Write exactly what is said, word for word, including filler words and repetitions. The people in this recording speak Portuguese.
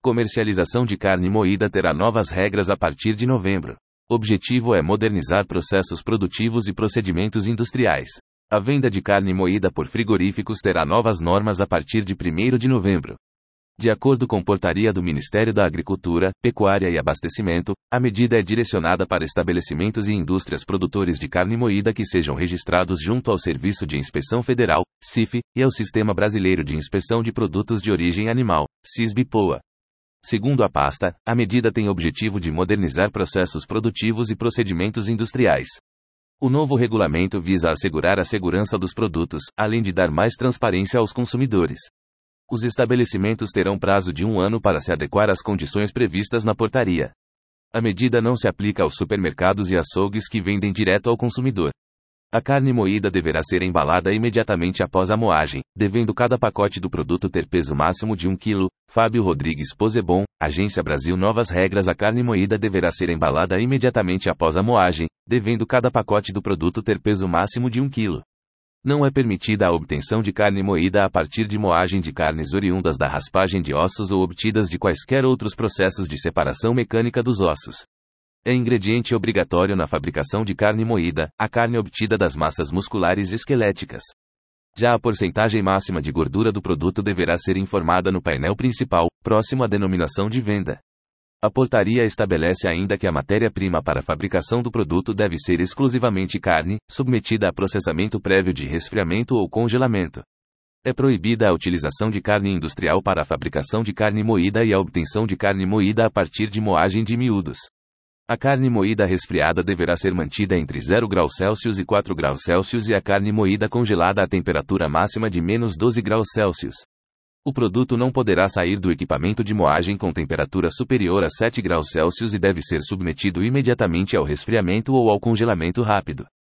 Comercialização de carne moída terá novas regras a partir de novembro. Objetivo é modernizar processos produtivos e procedimentos industriais. A venda de carne moída por frigoríficos terá novas normas a partir de primeiro de novembro. De acordo com portaria do Ministério da Agricultura, Pecuária e Abastecimento, a medida é direcionada para estabelecimentos e indústrias produtores de carne moída que sejam registrados junto ao Serviço de Inspeção Federal, C I F, e ao Sistema Brasileiro de Inspeção de Produtos de Origem Animal, SISB-P O A. Segundo a pasta, a medida tem o objetivo de modernizar processos produtivos e procedimentos industriais. O novo regulamento visa assegurar a segurança dos produtos, além de dar mais transparência aos consumidores. Os estabelecimentos terão prazo de um ano para se adequar às condições previstas na portaria. A medida não se aplica aos supermercados e açougues que vendem direto ao consumidor. A carne moída deverá ser embalada imediatamente após a moagem, devendo cada pacote do produto ter peso máximo de um quilo. Fábio Rodrigues Posebon, Agência Brasil. Novas regras. A carne moída deverá ser embalada imediatamente após a moagem, devendo cada pacote do produto ter peso máximo de um quilo. Não é permitida a obtenção de carne moída a partir de moagem de carnes oriundas da raspagem de ossos ou obtidas de quaisquer outros processos de separação mecânica dos ossos. É ingrediente obrigatório na fabricação de carne moída, a carne obtida das massas musculares esqueléticas. Já a porcentagem máxima de gordura do produto deverá ser informada no painel principal, próximo à denominação de venda. A portaria estabelece ainda que a matéria-prima para a fabricação do produto deve ser exclusivamente carne, submetida a processamento prévio de resfriamento ou congelamento. É proibida a utilização de carne industrial para a fabricação de carne moída e a obtenção de carne moída a partir de moagem de miúdos. A carne moída resfriada deverá ser mantida entre zero graus Celsius e quatro graus Celsius e a carne moída congelada a temperatura máxima de menos doze graus Celsius. O produto não poderá sair do equipamento de moagem com temperatura superior a sete graus Celsius e deve ser submetido imediatamente ao resfriamento ou ao congelamento rápido.